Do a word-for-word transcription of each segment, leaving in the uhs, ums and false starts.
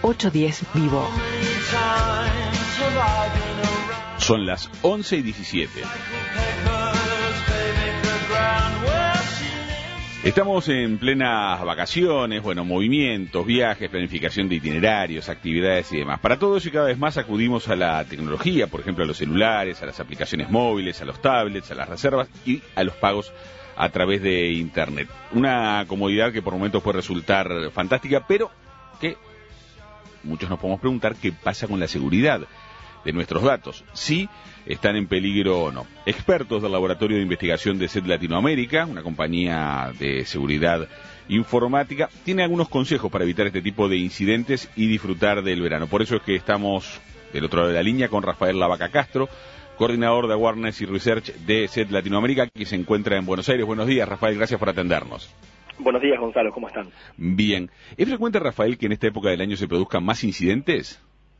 ocho diez Vivo. Son las once y diecisiete. Estamos en plenas vacaciones, bueno, movimientos, viajes, planificación de itinerarios, actividades y demás. Para todo eso y cada vez más acudimos a la tecnología, por ejemplo a los celulares, a las aplicaciones móviles, a los tablets, a las reservas y a los pagos a través de Internet. Una comodidad que por momentos puede resultar fantástica, pero que muchos nos podemos preguntar qué pasa con la seguridad de nuestros datos, si están en peligro o no. Expertos del Laboratorio de Investigación de SET Latinoamérica, una compañía de seguridad informática, tienen algunos consejos para evitar este tipo de incidentes y disfrutar del verano. Por eso es que estamos del otro lado de la línea con Rafael Lavaca Castro, coordinador de Awareness y Research de SET Latinoamérica, que se encuentra en Buenos Aires. Buenos días, Rafael, gracias por atendernos. Buenos días, Gonzalo, ¿cómo están? Bien. ¿Es frecuente, Rafael, que en esta época del año se produzcan más incidentes?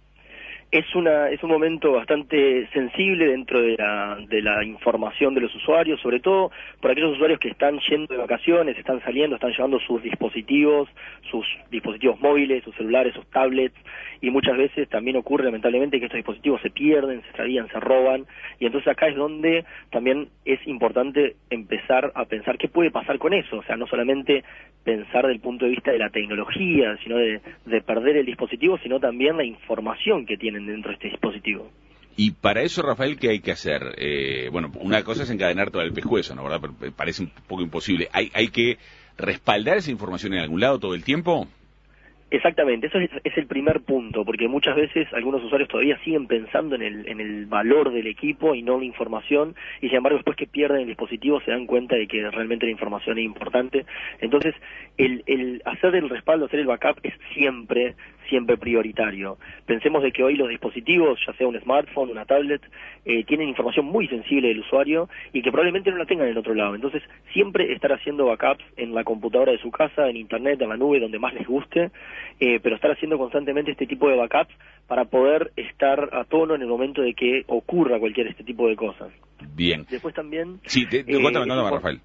Es una es un momento bastante sensible dentro de la, de la información de los usuarios, sobre todo por aquellos usuarios que están yendo de vacaciones, están saliendo, están llevando sus dispositivos, sus dispositivos móviles, sus celulares, sus tablets, y muchas veces también ocurre lamentablemente que estos dispositivos se pierden, se extravían, se roban, y entonces acá es donde también es importante empezar a pensar qué puede pasar con eso, o sea, no solamente pensar del punto de vista de la tecnología, sino de, de perder el dispositivo, sino también la información que tienen dentro de este dispositivo. Y para eso, Rafael, ¿qué hay que hacer? Eh, bueno, una cosa es encadenar todo el pescuezo, ¿no? ¿Verdad? Parece un poco imposible. ¿Hay, hay que respaldar esa información en algún lado todo el tiempo? Exactamente, eso es, es el primer punto, porque muchas veces algunos usuarios todavía siguen pensando en el, en el valor del equipo y no en la información, y sin embargo después que pierden el dispositivo se dan cuenta de que realmente la información es importante. Entonces, el, el hacer el respaldo, hacer el backup es siempre, siempre prioritario. Pensemos de que hoy los dispositivos, ya sea un smartphone, una tablet, eh, tienen información muy sensible del usuario y que probablemente no la tengan en otro lado. Entonces, siempre estar haciendo backups en la computadora de su casa, en internet, en la nube, donde más les guste, eh, pero estar haciendo constantemente este tipo de backups para poder estar a tono en el momento de que ocurra cualquier este tipo de cosas. Bien. Después también... Sí, te, te, eh, contame, contame, Rafael.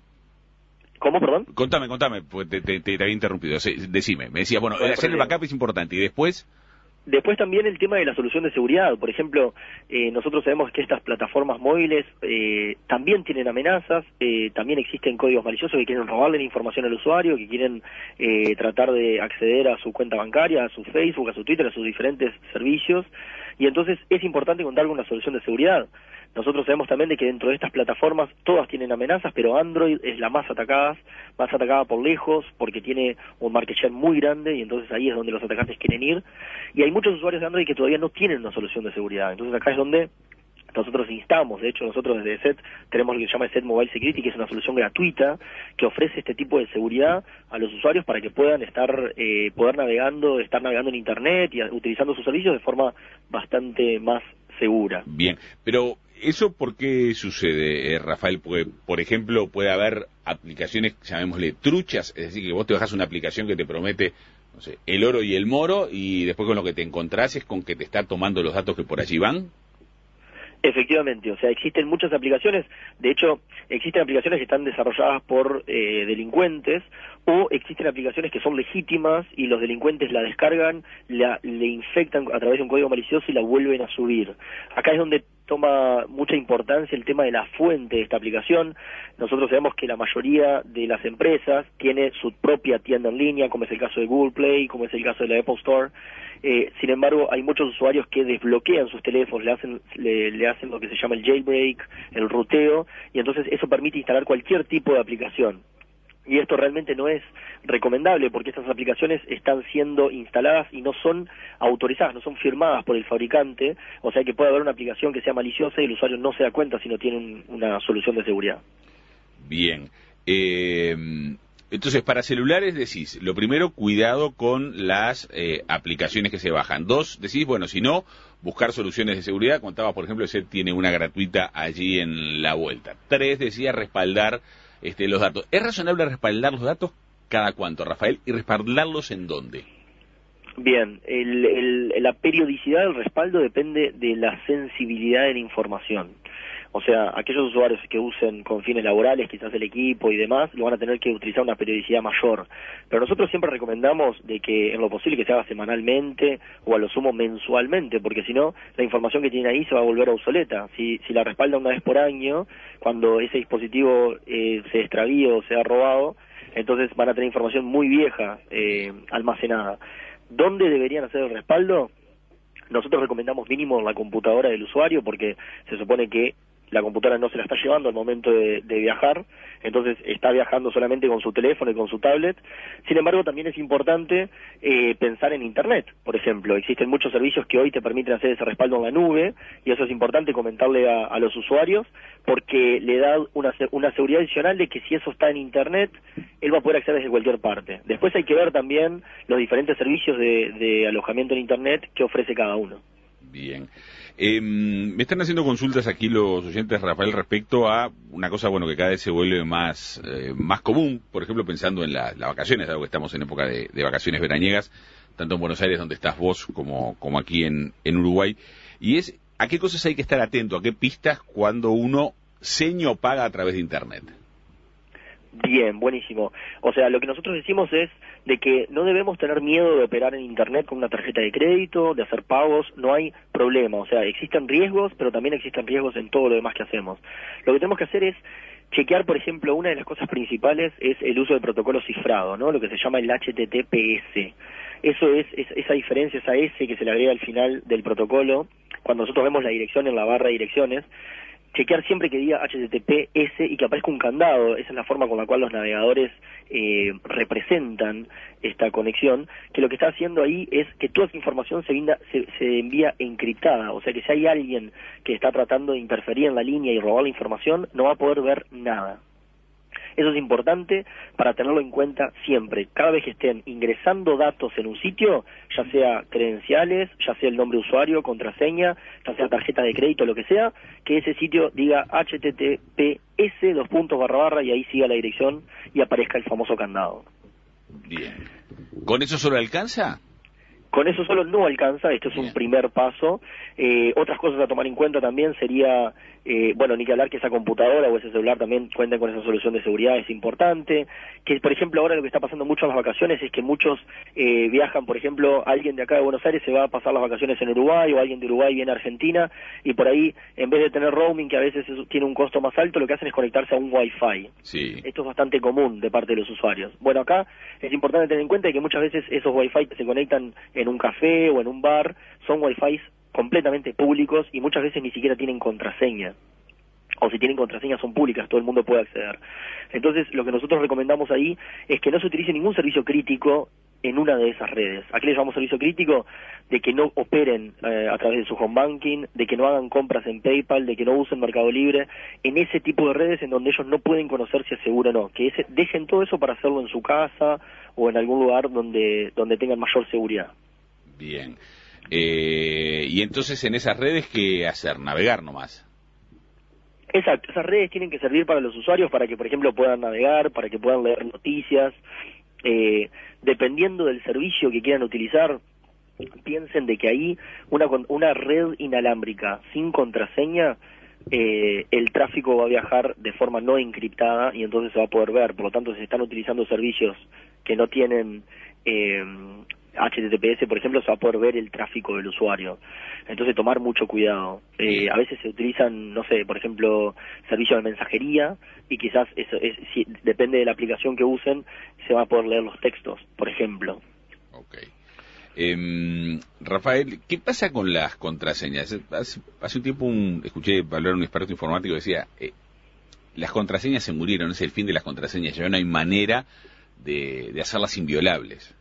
¿Cómo, perdón? Contame, contame, pues te, te, te había interrumpido. Decime, me decía, bueno, bueno hacer el backup es importante, ¿y después? Después también el tema de la solución de seguridad. Por ejemplo, eh, nosotros sabemos que estas plataformas móviles eh, también tienen amenazas, eh, también existen códigos maliciosos que quieren robarle la información al usuario, que quieren eh, tratar de acceder a su cuenta bancaria, a su Facebook, a su Twitter, a sus diferentes servicios, y entonces es importante contar con una solución de seguridad. Nosotros sabemos también de que dentro de estas plataformas todas tienen amenazas, pero Android es la más atacada, más atacada por lejos, porque tiene un market share muy grande, y entonces ahí es donde los atacantes quieren ir. Y hay muchos usuarios de Android que todavía no tienen una solución de seguridad. Entonces acá es donde nosotros instamos, de hecho nosotros desde SET tenemos lo que se llama SET Mobile Security, que es una solución gratuita que ofrece este tipo de seguridad a los usuarios para que puedan estar, eh, poder navegando, estar navegando en Internet y utilizando sus servicios de forma bastante más segura. Bien, pero ¿eso por qué sucede, eh, Rafael? Porque, por ejemplo, puede haber aplicaciones, llamémosle truchas, es decir, que vos te bajas una aplicación que te promete, no sé, el oro y el moro, y después con lo que te encontrás es con que te está tomando los datos que por allí van. Efectivamente, o sea, existen muchas aplicaciones, de hecho, existen aplicaciones que están desarrolladas por eh, delincuentes, o existen aplicaciones que son legítimas y los delincuentes la descargan, la, le infectan a través de un código malicioso y la vuelven a subir. Acá es donde toma mucha importancia el tema de la fuente de esta aplicación. Nosotros sabemos que la mayoría de las empresas tiene su propia tienda en línea, como es el caso de Google Play, como es el caso de la Apple Store. Eh, sin embargo, hay muchos usuarios que desbloquean sus teléfonos, le hacen, le, le hacen lo que se llama el jailbreak, el ruteo, y entonces eso permite instalar cualquier tipo de aplicación. Y esto realmente no es recomendable porque estas aplicaciones están siendo instaladas y no son autorizadas, no son firmadas por el fabricante, o sea que puede haber una aplicación que sea maliciosa y el usuario no se da cuenta si no tiene un, una solución de seguridad. Bien. Eh, entonces, para celulares decís, lo primero, cuidado con las eh, aplicaciones que se bajan. Dos, decís, bueno, si no, buscar soluciones de seguridad. Contaba, por ejemplo, SET tiene una gratuita allí en la vuelta. Tres, decía, respaldar Este, los datos. ¿Es razonable respaldar los datos cada cuánto, Rafael? ¿Y respaldarlos en dónde? Bien, el, el, la periodicidad del respaldo depende de la sensibilidad de la información. O sea, aquellos usuarios que usen con fines laborales, quizás el equipo y demás, lo van a tener que utilizar una periodicidad mayor. Pero nosotros siempre recomendamos de que en lo posible que se haga semanalmente o a lo sumo mensualmente, porque si no, la información que tienen ahí se va a volver obsoleta. Si, si la respalda una vez por año, cuando ese dispositivo eh, se extravíe o sea robado, entonces van a tener información muy vieja eh, almacenada. ¿Dónde deberían hacer el respaldo? Nosotros recomendamos mínimo la computadora del usuario, porque se supone que la computadora no se la está llevando al momento de, de viajar, entonces está viajando solamente con su teléfono y con su tablet. Sin embargo, también es importante eh, pensar en Internet, por ejemplo. Existen muchos servicios que hoy te permiten hacer ese respaldo en la nube, y eso es importante comentarle a, a los usuarios, porque le da una, una seguridad adicional de que si eso está en Internet, él va a poder acceder desde cualquier parte. Después hay que ver también los diferentes servicios de, de alojamiento en Internet que ofrece cada uno. Bien. Eh, me están haciendo consultas aquí los oyentes, Rafael, respecto a una cosa, bueno, que cada vez se vuelve más eh, más común, por ejemplo, pensando en las la vacaciones, dado que estamos en época de, de vacaciones veraniegas, tanto en Buenos Aires, donde estás vos, como, como aquí en, en Uruguay, y es a qué cosas hay que estar atento, a qué pistas cuando uno seña o paga a través de Internet. Bien, buenísimo. O sea, lo que nosotros decimos es de que no debemos tener miedo de operar en Internet con una tarjeta de crédito, de hacer pagos, no hay problema. O sea, existen riesgos, pero también existen riesgos en todo lo demás que hacemos. Lo que tenemos que hacer es chequear, por ejemplo, una de las cosas principales es el uso del protocolo cifrado, ¿no? Lo que se llama el H T T P S. Eso es, es esa diferencia, esa S que se le agrega al final del protocolo, cuando nosotros vemos la dirección en la barra de direcciones. Chequear siempre que diga H T T P S y que aparezca un candado. Esa es la forma con la cual los navegadores eh, representan esta conexión, que lo que está haciendo ahí es que toda esa información se, vinda, se, se envía encriptada, o sea que si hay alguien que está tratando de interferir en la línea y robar la información, no va a poder ver nada. Eso es importante para tenerlo en cuenta siempre. Cada vez que estén ingresando datos en un sitio, ya sea credenciales, ya sea el nombre de usuario, contraseña, ya sea tarjeta de crédito, lo que sea, que ese sitio diga H T T P S, dos puntos, barra, barra, y ahí siga la dirección y aparezca el famoso candado. Bien. ¿Con eso solo alcanza? Con eso solo no alcanza, esto es Bien. un primer paso. Eh, otras cosas a tomar en cuenta también sería, eh, bueno, ni que hablar que esa computadora o ese celular también cuenten con esa solución de seguridad, es importante. Que, por ejemplo, ahora lo que está pasando mucho en las vacaciones es que muchos eh, viajan, por ejemplo, alguien de acá de Buenos Aires se va a pasar las vacaciones en Uruguay, o alguien de Uruguay viene a Argentina, y por ahí, en vez de tener roaming, que a veces eso tiene un costo más alto, lo que hacen es conectarse a un Wi-Fi. Sí. Esto es bastante común de parte de los usuarios. Bueno, acá es importante tener en cuenta que muchas veces esos Wi-Fi que se conectan en un café o en un bar son Wi-Fi completamente públicos y muchas veces ni siquiera tienen contraseña, o si tienen contraseñas son públicas, todo el mundo puede acceder. Entonces lo que nosotros recomendamos ahí es que no se utilice ningún servicio crítico en una de esas redes. ¿A qué le llamamos servicio crítico? De que no operen eh, a través de su home banking, de que no hagan compras en PayPal, de que no usen Mercado Libre, en ese tipo de redes en donde ellos no pueden conocer si es seguro o no, que ese, dejen todo eso para hacerlo en su casa o en algún lugar donde, donde tengan mayor seguridad. Bien. Eh, y entonces en esas redes, ¿qué hacer? Navegar nomás. Exacto, esas redes tienen que servir para los usuarios para que, por ejemplo, puedan navegar, para que puedan leer noticias. Eh, dependiendo del servicio que quieran utilizar, piensen de que ahí una, una red inalámbrica sin contraseña, eh, el tráfico va a viajar de forma no encriptada y entonces se va a poder ver. Por lo tanto, si están utilizando servicios que no tienen eh, H T T P S, por ejemplo, se va a poder ver el tráfico del usuario. Entonces, tomar mucho cuidado. Eh, a veces se utilizan, no sé, por ejemplo, servicios de mensajería y quizás, eso es, si, depende de la aplicación que usen, se va a poder leer los textos, por ejemplo. Ok. Eh, Rafael, ¿qué pasa con las contraseñas? Hace, hace un tiempo un, escuché hablar a un experto informático que decía, eh, las contraseñas se murieron, es el fin de las contraseñas, ya no hay manera de, de hacerlas inviolables.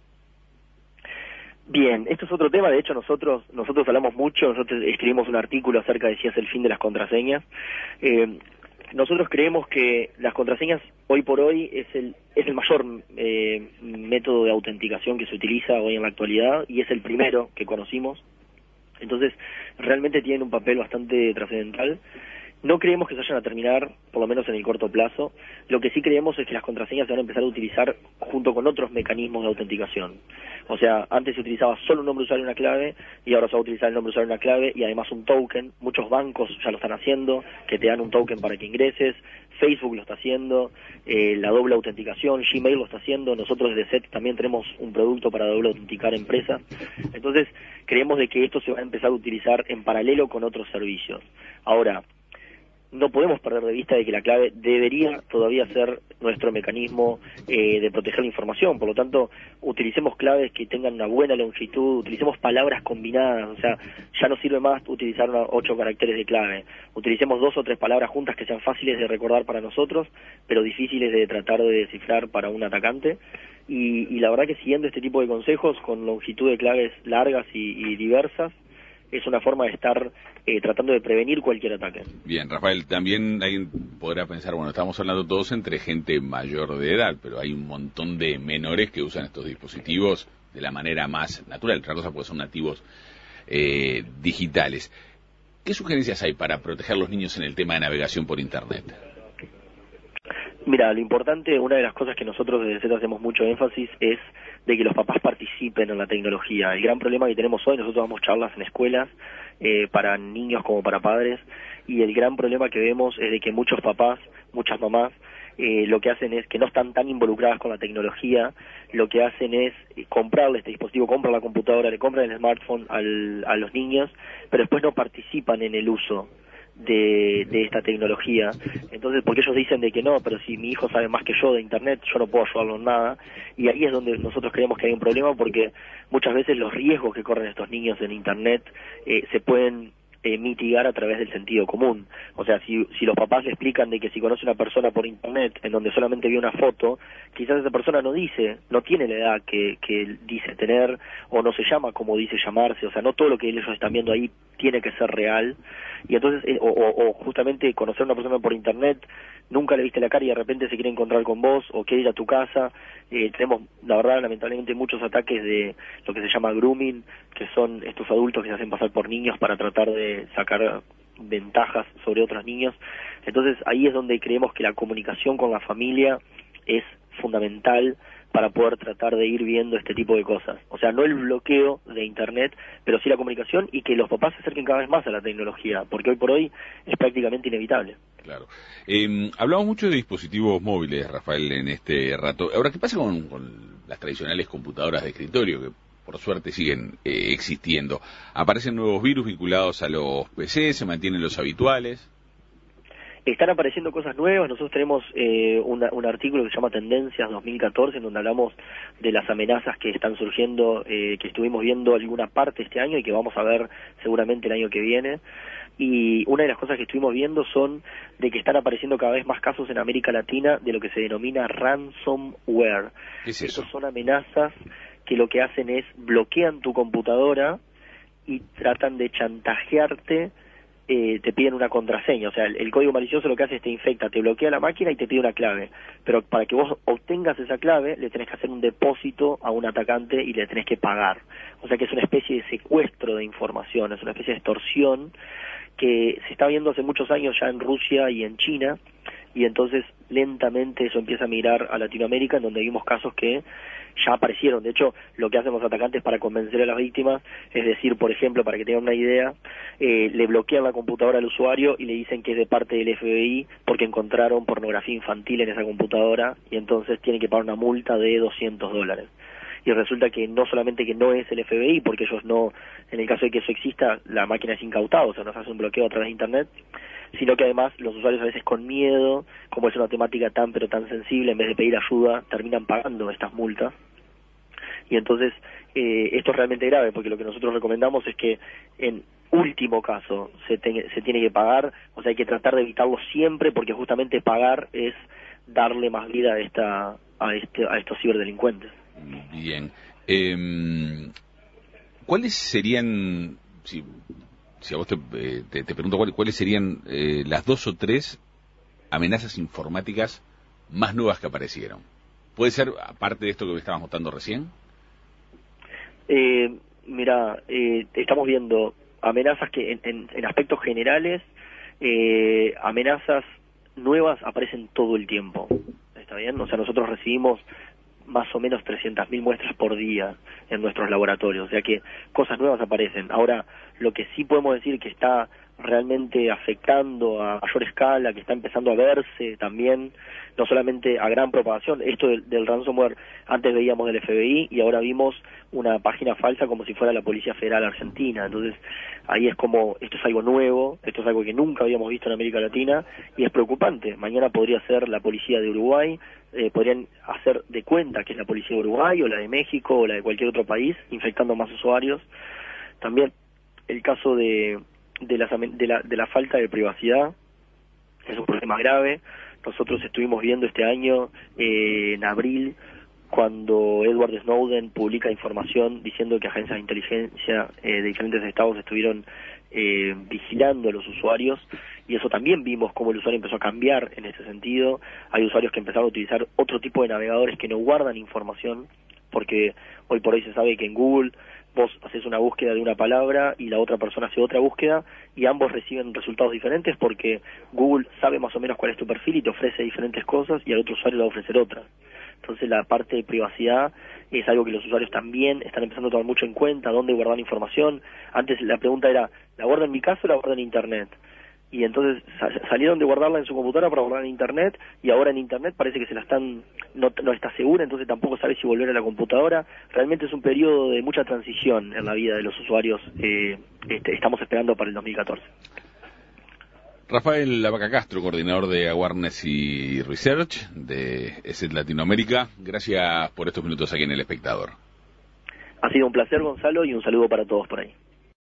Bien, esto es otro tema. De hecho, nosotros nosotros hablamos mucho, nosotros escribimos un artículo acerca de si es el fin de las contraseñas. Eh, nosotros creemos que las contraseñas hoy por hoy es el es el mayor eh, método de autenticación que se utiliza hoy en la actualidad y es el primero que conocimos. Entonces, realmente tienen un papel bastante trascendental. No creemos que se vayan a terminar, por lo menos en el corto plazo. Lo que sí creemos es que las contraseñas se van a empezar a utilizar junto con otros mecanismos de autenticación. O sea, antes se utilizaba solo un nombre de usuario y una clave, y ahora se va a utilizar el nombre de usuario y una clave, y además un token. Muchos bancos ya lo están haciendo, que te dan un token para que ingreses. Facebook lo está haciendo, eh, la doble autenticación, Gmail lo está haciendo. Nosotros desde S E T también tenemos un producto para doble autenticar empresas. Entonces, creemos de que esto se va a empezar a utilizar en paralelo con otros servicios. Ahora, no podemos perder de vista de que la clave debería todavía ser nuestro mecanismo eh, de proteger la información. Por lo tanto, utilicemos claves que tengan una buena longitud, utilicemos palabras combinadas. O sea, ya no sirve más utilizar una, ocho caracteres de clave. Utilicemos dos o tres palabras juntas que sean fáciles de recordar para nosotros, pero difíciles de tratar de descifrar para un atacante. Y, y la verdad que siguiendo este tipo de consejos, con longitud de claves largas y, y diversas, es una forma de estar eh, tratando de prevenir cualquier ataque. Bien, Rafael, también alguien podrá pensar, bueno, estamos hablando todos entre gente mayor de edad, pero hay un montón de menores que usan estos dispositivos de la manera más natural. Otra cosa porque son nativos eh, digitales. ¿Qué sugerencias hay para proteger a los niños en el tema de navegación por Internet? Mira, lo importante, una de las cosas que nosotros desde Z hacemos mucho énfasis es de que los papás participen en la tecnología. El gran problema que tenemos hoy, nosotros damos charlas en escuelas eh, para niños como para padres, y el gran problema que vemos es de que muchos papás, muchas mamás, eh, lo que hacen es que no están tan involucradas con la tecnología, lo que hacen es comprarle este dispositivo, compran la computadora, le compran el smartphone al, a los niños, pero después no participan en el uso de, de esta tecnología. Entonces, porque ellos dicen de que no, pero si mi hijo sabe más que yo de Internet, yo no puedo ayudarlo en nada, y ahí es donde nosotros creemos que hay un problema, porque muchas veces los riesgos que corren estos niños en Internet eh, se pueden eh, mitigar a través del sentido común. O sea, si, si los papás le explican de que si conoce una persona por Internet en donde solamente vio una foto, quizás esa persona no dice, no tiene la edad que, que dice tener, o no se llama como dice llamarse. O sea, no todo lo que ellos están viendo ahí tiene que ser real. Y entonces, eh, o, o, o justamente conocer a una persona por Internet, nunca le viste la cara y de repente se quiere encontrar con vos o quiere ir a tu casa. Eh, tenemos, la verdad, lamentablemente muchos ataques de lo que se llama grooming, que son estos adultos que se hacen pasar por niños para tratar de sacar ventajas sobre otros niños. Entonces ahí es donde creemos que la comunicación con la familia es fundamental para poder tratar de ir viendo este tipo de cosas. O sea, no el bloqueo de Internet, pero sí la comunicación, y que los papás se acerquen cada vez más a la tecnología, porque hoy por hoy es prácticamente inevitable. Claro. Eh, hablamos mucho de dispositivos móviles, Rafael, en este rato. Ahora, ¿qué pasa con, con las tradicionales computadoras de escritorio, que por suerte siguen eh, existiendo? ¿Aparecen nuevos virus vinculados a los P C? ¿Se mantienen los habituales? Están apareciendo cosas nuevas. Nosotros tenemos eh, una, un artículo que se llama Tendencias dos mil catorce, en donde hablamos de las amenazas que están surgiendo, eh, que estuvimos viendo alguna parte este año y que vamos a ver seguramente el año que viene. Y una de las cosas que estuvimos viendo son de que están apareciendo cada vez más casos en América Latina de lo que se denomina ransomware. ¿Qué es eso? Estos son amenazas que lo que hacen es bloquean tu computadora y tratan de chantajearte. Eh, te piden una contraseña. O sea, el, el código malicioso lo que hace es te infecta, te bloquea la máquina y te pide una clave, pero para que vos obtengas esa clave le tenés que hacer un depósito a un atacante y le tenés que pagar. O sea que es una especie de secuestro de información, es una especie de extorsión que se está viendo hace muchos años ya en Rusia y en China, y entonces lentamente eso empieza a migrar a Latinoamérica, en donde vimos casos que ya aparecieron. De hecho, lo que hacen los atacantes para convencer a las víctimas es decir, por ejemplo, para que tengan una idea, eh, le bloquean la computadora al usuario y le dicen que es de parte del F B I porque encontraron pornografía infantil en esa computadora, y entonces tienen que pagar una multa de doscientos dólares. Y resulta que no solamente que no es el F B I, porque ellos no, en el caso de que eso exista, la máquina es incautada, o sea, nos hace un bloqueo a través de Internet, sino que además los usuarios a veces con miedo, como es una temática tan pero tan sensible, en vez de pedir ayuda, terminan pagando estas multas. Y entonces eh, esto es realmente grave, porque lo que nosotros recomendamos es que en último caso se, te, se tiene que pagar. O sea, hay que tratar de evitarlo siempre, porque justamente pagar es darle más vida a, esta, a, este, a estos ciberdelincuentes. Bien. Eh, ¿Cuáles serían, si, si a vos te, eh, te, te pregunto, ¿cuáles, cuáles serían eh, las dos o tres amenazas informáticas más nuevas que aparecieron? ¿Puede ser, aparte de esto que me estabas mostrando recién? Eh, mira, eh, estamos viendo amenazas que en, en, en aspectos generales eh, amenazas nuevas aparecen todo el tiempo, ¿está bien? O sea, nosotros recibimos más o menos trescientas mil muestras por día en nuestros laboratorios, o sea que cosas nuevas aparecen. Ahora, lo que sí podemos decir que está realmente afectando a mayor escala, que está empezando a verse también, no solamente a gran propagación, esto del, del ransomware, antes veíamos del F B I y ahora vimos una página falsa como si fuera la Policía Federal Argentina. Entonces ahí es como, esto es algo nuevo, esto es algo que nunca habíamos visto en América Latina y es preocupante. Mañana podría ser la Policía de Uruguay, eh, podrían hacer de cuenta que es la Policía de Uruguay o la de México o la de cualquier otro país, infectando más usuarios. También el caso de de la, de la, de la falta de privacidad es un problema grave. Nosotros estuvimos viendo este año, eh, en abril, cuando Edward Snowden publica información diciendo que agencias de inteligencia eh, de diferentes estados estuvieron eh, vigilando a los usuarios, y eso también vimos cómo el usuario empezó a cambiar en ese sentido. Hay usuarios que empezaron a utilizar otro tipo de navegadores que no guardan información, porque hoy por hoy se sabe que en Google vos haces una búsqueda de una palabra y la otra persona hace otra búsqueda y ambos reciben resultados diferentes porque Google sabe más o menos cuál es tu perfil y te ofrece diferentes cosas y al otro usuario le va a ofrecer otras. Entonces la parte de privacidad es algo que los usuarios también están empezando a tomar mucho en cuenta, dónde guardar información. Antes la pregunta era, ¿la guardo en mi casa o la guardo en Internet? Y entonces salieron de guardarla en su computadora para guardarla en Internet, y ahora en Internet parece que se la están, no, no está segura, entonces tampoco sabe si volver a la computadora. Realmente es un periodo de mucha transición en la vida de los usuarios, eh, este, estamos esperando para el dos mil catorce. Rafael Lavaca Castro, coordinador de Awareness y Research de ESET Latinoamérica, gracias por estos minutos aquí en El Espectador. Ha sido un placer, Gonzalo, y un saludo para todos por ahí.